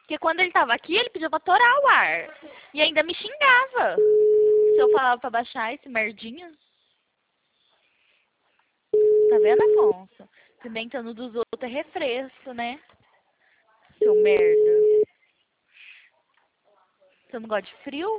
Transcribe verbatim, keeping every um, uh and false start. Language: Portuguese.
Porque quando ele tava aqui, ele pediu pra torar o ar. E ainda me xingava. Se eu falava pra baixar esse merdinha. Tá vendo, Afonso? Pimentando dos outros é refresco, né? Seu merda. Você não gosta de frio?